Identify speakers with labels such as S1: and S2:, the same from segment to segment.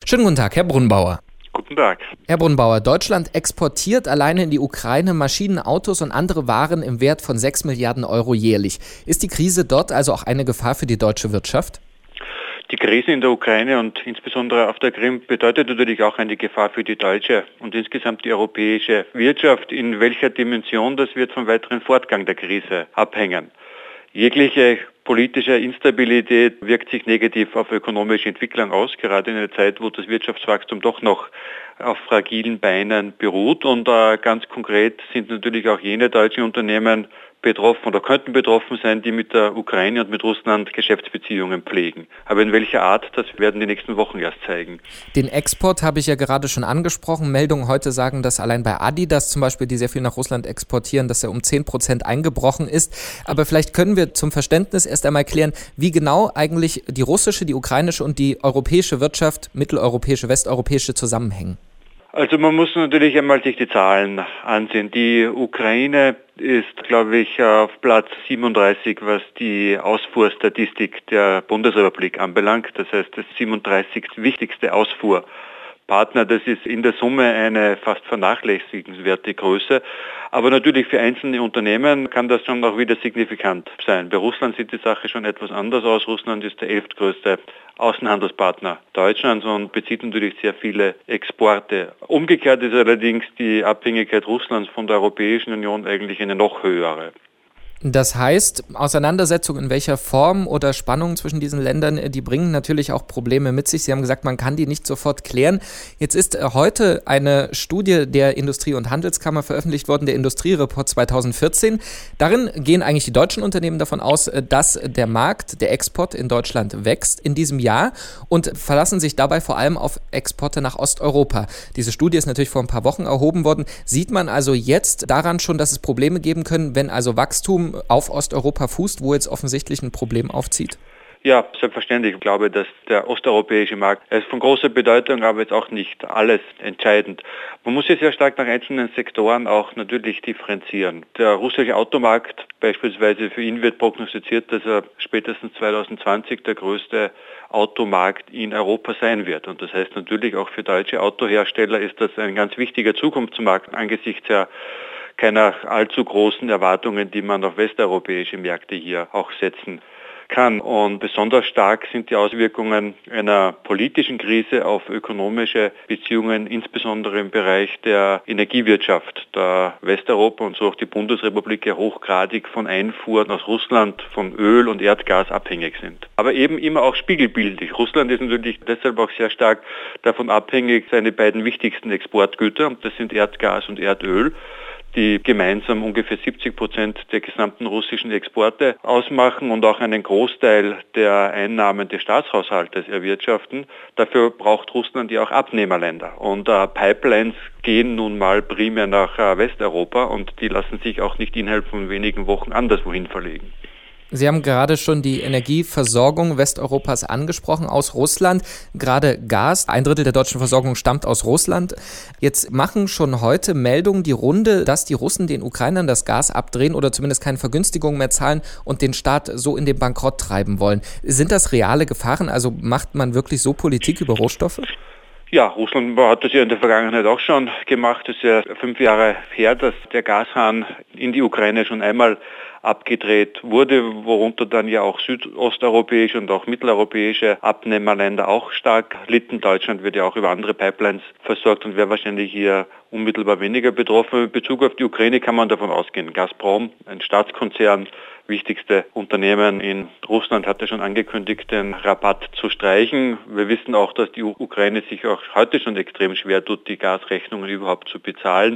S1: Schönen guten Tag, Herr Brunbauer.
S2: Guten Tag.
S1: Herr Brunbauer, Deutschland exportiert alleine in die Ukraine Maschinen, Autos und andere Waren im Wert von 6 Milliarden Euro jährlich. Ist die Krise dort also auch eine Gefahr für die deutsche Wirtschaft?
S2: Die Krise in der Ukraine und insbesondere auf der Krim bedeutet natürlich auch eine Gefahr für die deutsche und insgesamt die europäische Wirtschaft. In welcher Dimension, das wird vom weiteren Fortgang der Krise abhängen. Jegliche politische Instabilität wirkt sich negativ auf ökonomische Entwicklung aus, gerade in einer Zeit, wo das Wirtschaftswachstum doch noch auf fragilen Beinen beruht. Und ganz konkret sind natürlich auch jene deutschen Unternehmen betroffen oder könnten betroffen sein, die mit der Ukraine und mit Russland Geschäftsbeziehungen pflegen. Aber in welcher Art, das werden die nächsten Wochen erst zeigen.
S1: Den Export habe ich ja gerade schon angesprochen. Meldungen heute sagen, dass allein bei Adidas zum Beispiel, die sehr viel nach Russland exportieren, dass er um 10% eingebrochen ist. Aber vielleicht können wir zum Verständnis erst einmal klären, wie genau eigentlich die russische, die ukrainische und die europäische Wirtschaft, mitteleuropäische, westeuropäische zusammenhängen.
S2: Also man muss natürlich einmal sich die Zahlen ansehen. Die Ukraine ist, glaube ich, auf Platz 37, was die Ausfuhrstatistik der Bundesrepublik anbelangt. Das heißt, das 37. wichtigste Ausfuhrpartner. Das ist in der Summe eine fast vernachlässigenswerte Größe. Aber natürlich für einzelne Unternehmen kann das schon auch wieder signifikant sein. Bei Russland sieht die Sache schon etwas anders aus. Russland ist der 11. größte Außenhandelspartner Deutschlands und bezieht natürlich sehr viele Exporte. Umgekehrt ist allerdings die Abhängigkeit Russlands von der Europäischen Union eigentlich eine noch höhere.
S1: Das heißt, Auseinandersetzungen in welcher Form oder Spannungen zwischen diesen Ländern, die bringen natürlich auch Probleme mit sich. Sie haben gesagt, man kann die nicht sofort klären. Jetzt ist heute eine Studie der Industrie- und Handelskammer veröffentlicht worden, der Industriereport 2014. Darin gehen eigentlich die deutschen Unternehmen davon aus, dass der Markt, der Export in Deutschland wächst in diesem Jahr und verlassen sich dabei vor allem auf Exporte nach Osteuropa. Diese Studie ist natürlich vor ein paar Wochen erhoben worden. Sieht man also jetzt daran schon, dass es Probleme geben können, wenn also Wachstum auf Osteuropa fußt, wo jetzt offensichtlich ein Problem aufzieht?
S2: Ja, selbstverständlich. Ich glaube, dass der osteuropäische Markt ist von großer Bedeutung, aber jetzt auch nicht alles entscheidend. Man muss jetzt sehr stark nach einzelnen Sektoren auch natürlich differenzieren. Der russische Automarkt beispielsweise, für ihn wird prognostiziert, dass er spätestens 2020 der größte Automarkt in Europa sein wird. Und das heißt natürlich auch für deutsche Autohersteller ist das ein ganz wichtiger Zukunftsmarkt angesichts der keiner allzu großen Erwartungen, die man auf westeuropäische Märkte hier auch setzen kann. Und besonders stark sind die Auswirkungen einer politischen Krise auf ökonomische Beziehungen, insbesondere im Bereich der Energiewirtschaft, da Westeuropa und so auch die Bundesrepublik ja hochgradig von Einfuhren aus Russland von Öl und Erdgas abhängig sind. Aber eben immer auch spiegelbildlich. Russland ist natürlich deshalb auch sehr stark davon abhängig, seine beiden wichtigsten Exportgüter, und das sind Erdgas und Erdöl, die gemeinsam ungefähr 70% der gesamten russischen Exporte ausmachen und auch einen Großteil der Einnahmen des Staatshaushaltes erwirtschaften. Dafür braucht Russland ja auch Abnehmerländer. Und Pipelines gehen nun mal primär nach Westeuropa und die lassen sich auch nicht innerhalb von wenigen Wochen anderswohin verlegen.
S1: Sie haben gerade schon die Energieversorgung Westeuropas angesprochen aus Russland. Gerade Gas, 1/3 der deutschen Versorgung stammt aus Russland. Jetzt machen schon heute Meldungen die Runde, dass die Russen den Ukrainern das Gas abdrehen oder zumindest keine Vergünstigungen mehr zahlen und den Staat so in den Bankrott treiben wollen. Sind das reale Gefahren? Also macht man wirklich so Politik über Rohstoffe?
S2: Ja, Russland hat das ja in der Vergangenheit auch schon gemacht. Es ist ja 5 Jahre her, dass der Gashahn in die Ukraine schon einmal abgedreht wurde, worunter dann ja auch südosteuropäische und auch mitteleuropäische Abnehmerländer auch stark litten. Deutschland wird ja auch über andere Pipelines versorgt und wäre wahrscheinlich hier unmittelbar weniger betroffen. In Bezug auf die Ukraine kann man davon ausgehen. Gazprom, ein Staatskonzern, wichtigste Unternehmen in Russland, hatte schon angekündigt, den Rabatt zu streichen. Wir wissen auch, dass die Ukraine sich auch heute schon extrem schwer tut, die Gasrechnungen überhaupt zu bezahlen.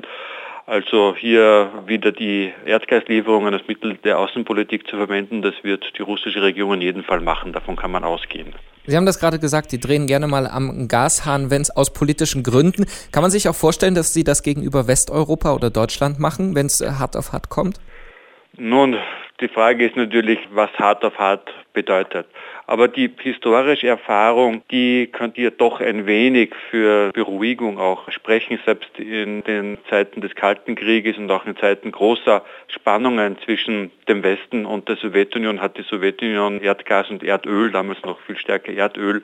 S2: Also hier wieder die Erdgaslieferungen als Mittel der Außenpolitik zu verwenden, das wird die russische Regierung in jedem Fall machen, davon kann man ausgehen.
S1: Sie haben das gerade gesagt, die drehen gerne mal am Gashahn, wenn es aus politischen Gründen. Kann man sich auch vorstellen, dass Sie das gegenüber Westeuropa oder Deutschland machen, wenn es hart auf hart kommt?
S2: Nun, die Frage ist natürlich, was hart auf hart bedeutet. Aber die historische Erfahrung, die könnte ja doch ein wenig für Beruhigung auch sprechen, selbst in den Zeiten des Kalten Krieges und auch in Zeiten großer Spannungen zwischen dem Westen und der Sowjetunion hat die Sowjetunion Erdgas und Erdöl, damals noch viel stärker Erdöl,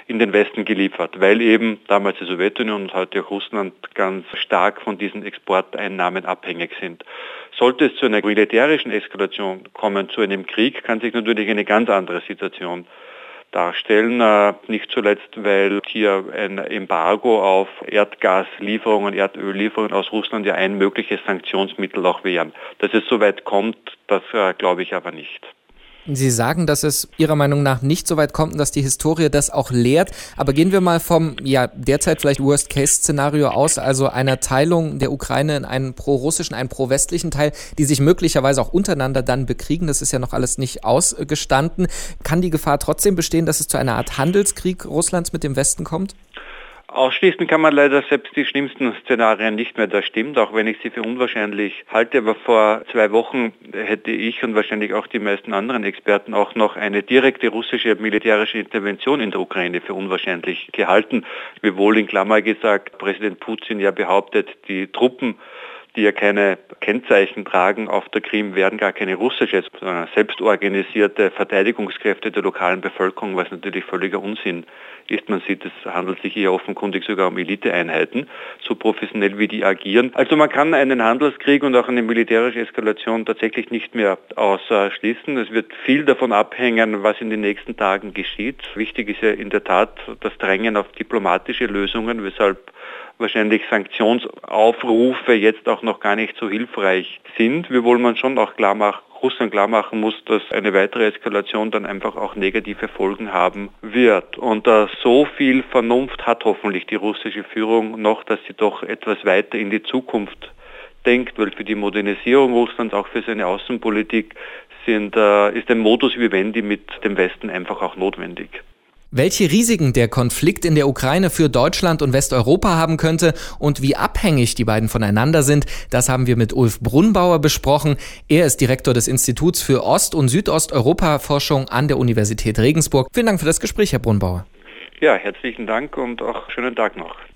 S2: in den Westen geliefert, weil eben damals die Sowjetunion und heute auch Russland ganz stark von diesen Exporteinnahmen abhängig sind. Sollte es zu einer militärischen Eskalation kommen, zu einem Krieg, kann sich natürlich eine ganz andere Situation darstellen. Nicht zuletzt, weil hier ein Embargo auf Erdgaslieferungen, Erdöllieferungen aus Russland ja ein mögliches Sanktionsmittel auch wären. Dass es so weit kommt, das glaube ich aber nicht.
S1: Sie sagen, dass es Ihrer Meinung nach nicht so weit kommt und dass die Historie das auch lehrt. Aber gehen wir mal vom derzeit vielleicht Worst-Case-Szenario aus, also einer Teilung der Ukraine in einen pro-russischen, einen pro-westlichen Teil, die sich möglicherweise auch untereinander dann bekriegen. Das ist ja noch alles nicht ausgestanden. Kann die Gefahr trotzdem bestehen, dass es zu einer Art Handelskrieg Russlands mit dem Westen kommt?
S2: Ausschließen kann man leider selbst die schlimmsten Szenarien nicht mehr, das stimmt, auch wenn ich sie für unwahrscheinlich halte. Aber vor 2 Wochen hätte ich und wahrscheinlich auch die meisten anderen Experten auch noch eine direkte russische militärische Intervention in der Ukraine für unwahrscheinlich gehalten. Wiewohl in Klammer gesagt Präsident Putin ja behauptet, die Truppen, die ja keine Kennzeichen tragen auf der Krim, werden gar keine russische, sondern selbstorganisierte Verteidigungskräfte der lokalen Bevölkerung, was natürlich völliger Unsinn ist. Man sieht, es handelt sich hier offenkundig sogar um Eliteeinheiten, so professionell wie die agieren. Also man kann einen Handelskrieg und auch eine militärische Eskalation tatsächlich nicht mehr ausschließen. Es wird viel davon abhängen, was in den nächsten Tagen geschieht. Wichtig ist ja in der Tat das Drängen auf diplomatische Lösungen, weshalb wahrscheinlich Sanktionsaufrufe jetzt auch noch gar nicht so hilfreich sind, wiewohl man schon auch Russland klar machen muss, dass eine weitere Eskalation dann einfach auch negative Folgen haben wird. Und so viel Vernunft hat hoffentlich die russische Führung noch, dass sie doch etwas weiter in die Zukunft denkt, weil für die Modernisierung Russlands, auch für seine Außenpolitik, ist ein Modus vivendi mit dem Westen einfach auch notwendig.
S1: Welche Risiken der Konflikt in der Ukraine für Deutschland und Westeuropa haben könnte und wie abhängig die beiden voneinander sind, das haben wir mit Ulf Brunnbauer besprochen. Er ist Direktor des Instituts für Ost- und Südosteuropa-Forschung an der Universität Regensburg. Vielen Dank für das Gespräch, Herr Brunnbauer.
S2: Ja, herzlichen Dank und auch schönen Tag noch.